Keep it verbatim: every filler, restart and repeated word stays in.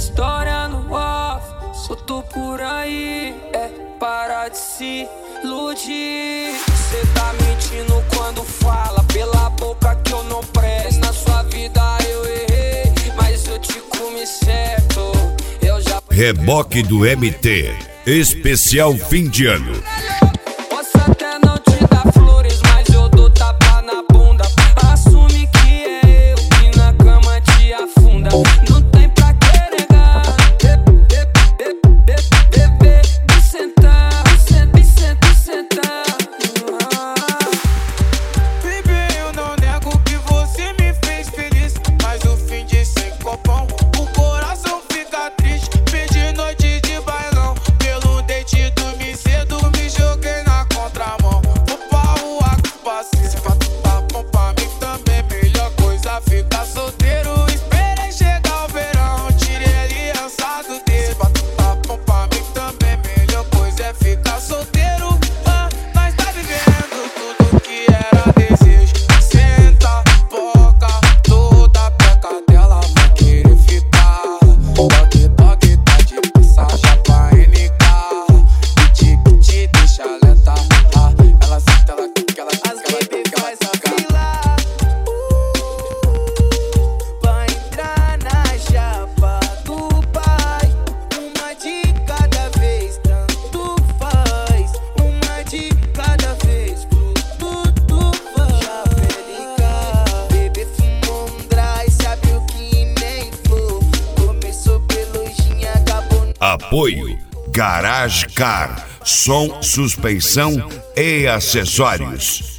história no off, solto por aí. É parar de se iludir. Cê tá mentindo quando fala pela boca que eu não presto. Na sua vida eu errei, mas eu te comi certo. Eu já... Reboque do M T, especial fim de ano. Posso até não te dar flores, mas eu dou tapa na bunda. Assume que é eu que na cama te afunda. Não tem pra que negar. Bebê, me sentar, me senta, me sentar. Baby, eu não nego que você me fez feliz, mas o fim de sem copão, o coração fica triste. Perdi noite de bailão, pelo date dormi cedo, me joguei na contramão. Vou pra rua com paciência, pra tu tá bom pra mim também. Melhor coisa ficar solteiro, esperei chegar o verão, tirei aliança do dedo. Pra tu tá bom pra mim também, melhor coisa é ficar solteiro. Ah, nós tá vivendo tudo que era desejo. Senta, boca, toda peca dela vai querer ficar. Toque, toque, tá de passagem pra N K. Piti, piti, deixa lenta. Ah, ela senta, ela quica, ela quica, ela quica, ela quica. Vai entrar na chapa do pai. Uma de cada vez, tanto faz. Uma de cada vez, tudo faz. Chapelica, bebê fumou um dry, sabe o que nem for. Começou pelo gin, acabou no... Apoio Garage Car, som, suspensão e acessórios.